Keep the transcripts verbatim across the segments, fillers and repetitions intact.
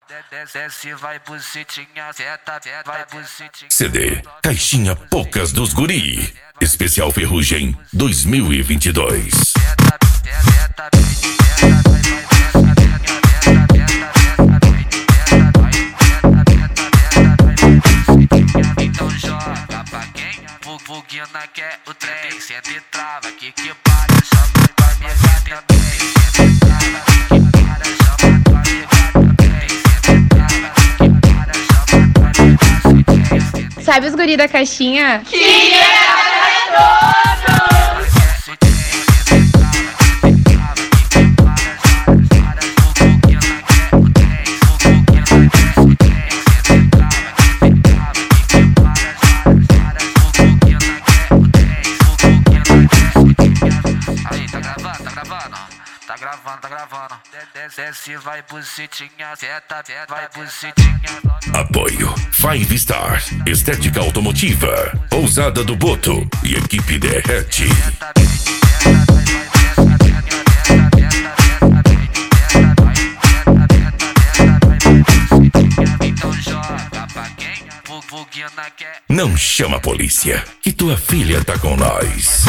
Desce, vai bucetinha, seta, vai bucetinha. C D Caixinha Poucas dos Guri. Especial Ferrugem dois mil e vinte e dois. Então joga pra quem? Bugina quer o trem. Senta e trava, que que para, chama pra me ver também. Senta e trava, que que para, chama pra me ver também. Senta e trava, que que para, chama pra me ver também. Sabe os guri da caixinha? Que é todos! Tá gravando, tá gravando. Desce, vai bucetinha, seta, vai bucetinha. Apoio Five Star, Estética Automotiva, Ousada do Boto e Equipe Derrete. Então joga pra quem? Bugina quer. Não chama a polícia, que tua filha tá com nós.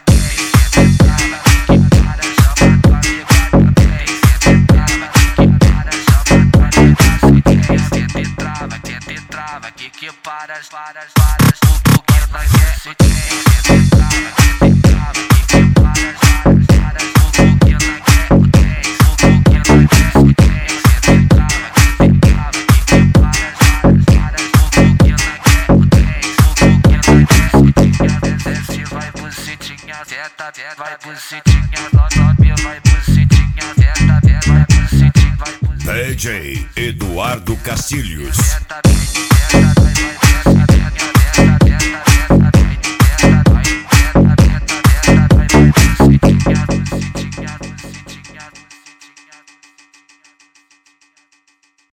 Que que paras, paras, paras, o bugina quer se tem. Trava, que que paras, paras, paras, o bugina quer o trem. O bugina quer se tem. Trava, que trava, que que paras, paras, paras, o bugina quer o trem. O bugina quer se tem. Desce, vai bucetinha, seta, vai bucetinha, sobe, vai bucetinha, seta, vai bucetinha, vai bucetinha. D J Eduardo Castilhos. Seta,